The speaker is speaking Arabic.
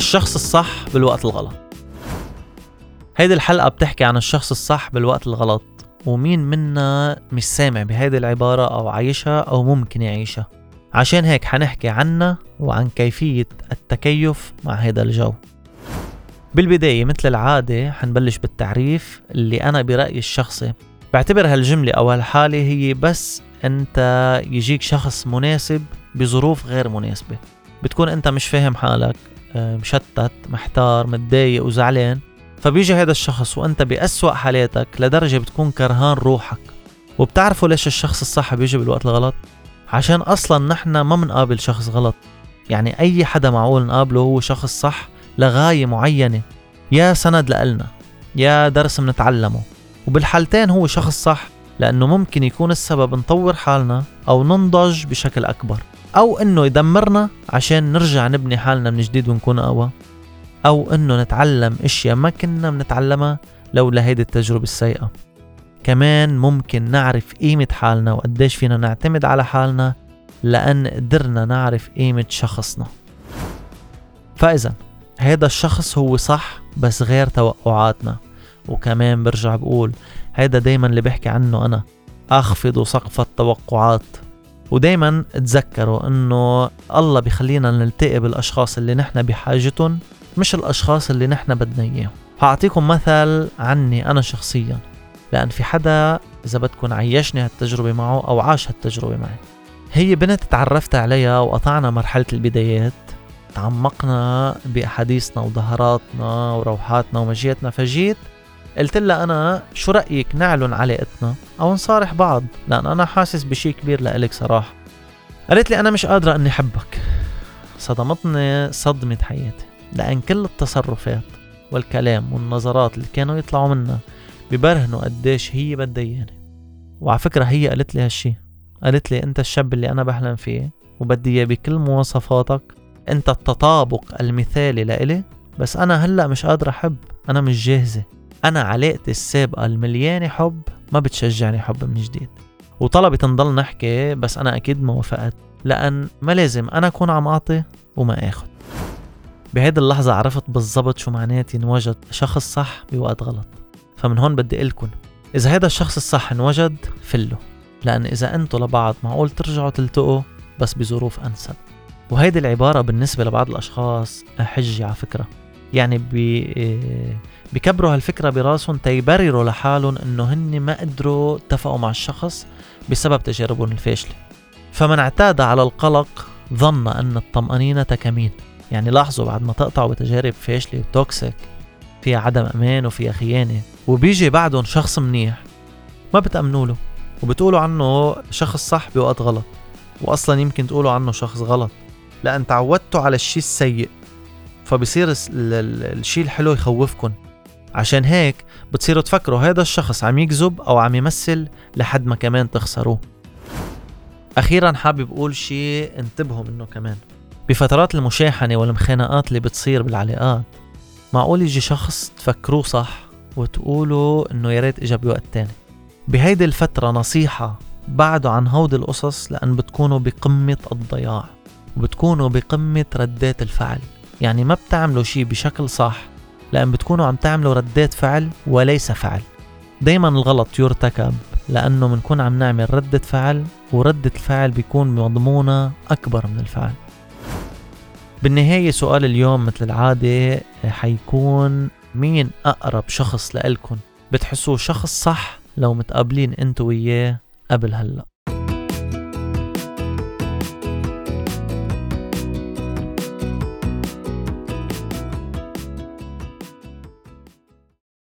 الشخص الصح بالوقت الغلط. هيدي الحلقة بتحكي عن الشخص الصح بالوقت الغلط، ومين منا مش سامع بهيدي العبارة أو عايشها أو ممكن يعيشها. عشان هيك حنحكي عنها وعن كيفية التكيف مع هيدا الجو. بالبداية مثل العادة حنبلش بالتعريف اللي أنا برأيي الشخصي بعتبر هالجملة أو هالحالة هي بس أنت يجيك شخص مناسب بظروف غير مناسبة. بتكون أنت مش فاهم حالك، مشتت، محتار، متضايق وزعلان، فبيجي هذا الشخص وأنت بأسوأ حالاتك لدرجة بتكون كرهان روحك. وبتعرفوا ليش الشخص الصح بيجي بالوقت الغلط؟ عشان أصلا نحن ما منقابل شخص غلط. يعني أي حدا معقول نقابله هو شخص صح لغاية معينة، يا سند لألنا يا درس منتعلمه. وبالحالتين هو شخص صح لأنه ممكن يكون السبب نطور حالنا أو ننضج بشكل أكبر، أو إنه يدمرنا عشان نرجع نبني حالنا من جديد ونكون أقوى، أو إنه نتعلم إشياء ما كنا منتعلمها لولا هيدي التجربة السيئة. كمان ممكن نعرف قيمة حالنا وقديش فينا نعتمد على حالنا لأن قدرنا نعرف قيمة شخصنا. فإذا هيدا الشخص هو صح بس غير توقعاتنا. وكمان برجع بقول هيدا دايما اللي بحكي عنه أنا، أخفضوا سقف التوقعات. ودايما تذكروا إنه الله بيخلينا نلتقي بالأشخاص اللي نحن بحاجتهم، مش الأشخاص اللي نحن بدنا إياهم. هعطيكم مثل عني أنا شخصيا، لأن في حدا إذا بدكن عيشني هالتجربة معه أو عاش هالتجربة معي. هي بنت تعرفت عليها وقطعنا مرحلة البدايات، تعمقنا بأحاديثنا وظهراتنا وروحاتنا ومجيتنا. فجيت قلت لها أنا شو رأيك نعلن علاقتنا أو نصارح بعض، لأن أنا حاسس بشي كبير لإلك صراحة. قالت لي أنا مش قادرة أني حبك. صدمتني صدمة حياتي، لأن كل التصرفات والكلام والنظرات اللي كانوا يطلعوا منها ببرهنوا قديش هي بدها إياني. وعلى فكرة هي قالت لي هالشي، قالت لي أنت الشاب اللي أنا بحلم فيه وبدي إياه بكل مواصفاتك، أنت التطابق المثالي لإلي، بس أنا هلأ مش قادرة أحب، أنا مش جاهزة. أنا علاقتي السابقة المليانة حب ما بتشجعني حب من جديد. وطلبت نضل نحكي بس أنا أكيد ما وافقت، لأن ما لازم أنا أكون عم أعطي وما أخذ. بهيدي اللحظة عرفت بالضبط شو معناتي نوجد شخص صح بوقت غلط. فمن هون بدي قلكن إذا هذا الشخص الصح انوجد فله، لأن إذا أنتوا لبعض معقول ترجعوا تلتقوا بس بظروف أنسب. وهيدي العبارة بالنسبة لبعض الأشخاص حجة على فكرة، يعني بيكبروا هالفكرة براسهم تيبرروا لحالهم إنه هن ما قدروا اتفقوا مع الشخص بسبب تجاربهم الفاشلة. فمن اعتاد على القلق ظن أن الطمأنينة كمين. يعني لاحظوا بعد ما تقطعوا بتجارب فاشلة وتوكسيك فيها عدم أمان وفيها خيانة، وبيجي بعدهم شخص منيح، ما بتأمنوا له وبتقولوا عنه شخص صح بوقت غلط، وأصلا يمكن تقولوا عنه شخص غلط لأن تعودتوا على الشيء السيء، فبصير الشيء الحلو يخوفكن. عشان هيك بتصيروا تفكروا هذا الشخص عم يكذب أو عم يمثل لحد ما كمان تخسروه. أخيرا حابب أقول شيء انتبهوا منه كمان. بفترات المشاحنة والمخانقات اللي بتصير بالعلاقات معقول يجي شخص تفكروه صح وتقولوا إنه ياريت إجا بوقت تاني. بهيدي الفترة نصيحة بعدوا عن هود القصص، لأن بتكونوا بقمة الضياع وبتكونوا بقمة ردات الفعل. يعني ما بتعملوا شيء بشكل صح لأن بتكونوا عم تعملوا ردات فعل وليس فعل. دايما الغلط يرتكب لأنه منكون عم نعمل ردة فعل، وردة الفعل بيكون مضمونة أكبر من الفعل. بالنهاية سؤال اليوم مثل العادة حيكون مين أقرب شخص لإلكن بتحسوه شخص صح لو متقابلين انتو وياه قبل هلأ؟